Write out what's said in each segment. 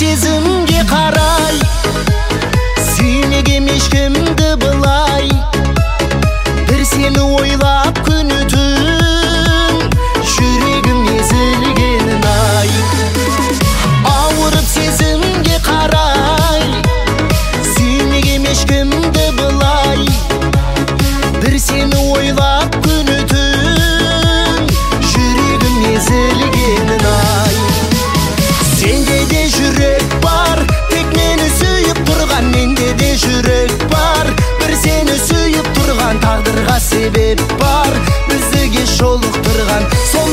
сезімге қарай, сүймегем ешкімді былай. Бір сені ойлап күні түн, жүрегім езілгенін ай. Ауырып сезімге қарай, сүймегем ешкімді былай. Бір сені ойлап күні түн, жүрегім езілгенін ай. Сенде де жүрек бар, тек мені сүйіп тұрған. Менде де жүрек бар, бір сені сүйіп тұрған. Тағдырға себеп бар, біздіге жолықтырған. Сол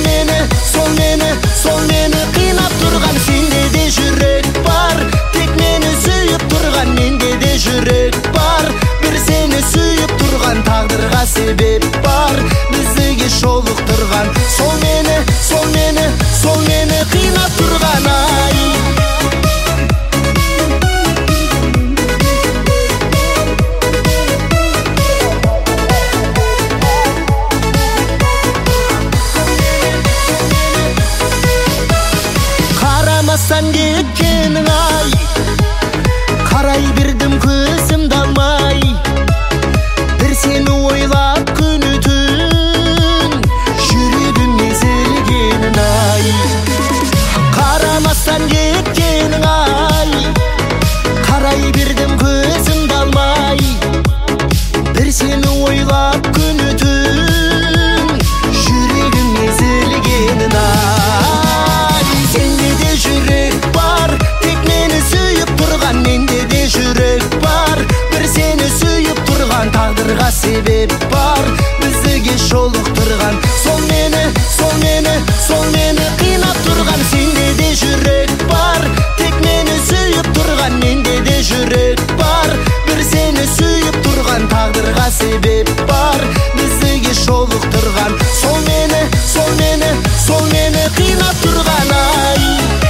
мені қинап тұрған. Сенде де жүрек бар, тек мені сүйіп тұрған. Менде де жүрек бар, бір сені сүйіп тұрған. Тағдырға себеп бар, біздіге жолықтырған. Сол мені қинап тұрған ай. Қарамастан кеткенің ай, қарай бердім көзімді алмай. Бір сені ойлап күні түн, жүрегім езілгенін ай. Қарамастан кеткенің ай, қарай бердім көзімді алмай. Бір сені ойлап күні түн, жүрегім езілгенін ай. Сенде де жүрек бар, тек мені сүйіп тұрған. Менде де жүрек бар, бір сені сүйіп тұрған. Тағдырға себеп бар, біздіге жолықтырған. Сол мені қинап тұрған. Сенде де жүрек бар, тек мені сүйіп тұрған. Менде де жүрек бар, бір сені сүйіп тұрған. Тағдырға себеп бар, біздіге жолықтырған. Сол мені қинап тұрған ай.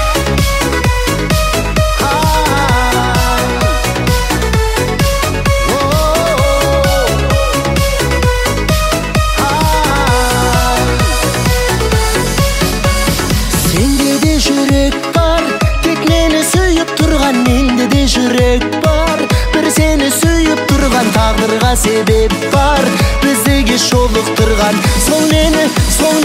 Сенде де жүрек бар, тек мені сүйіп тұрған. Менде де жүрек бар, бір сені сүйіп тұрған. Тағдырға себеп бар, біздіге жолықтырған. Сол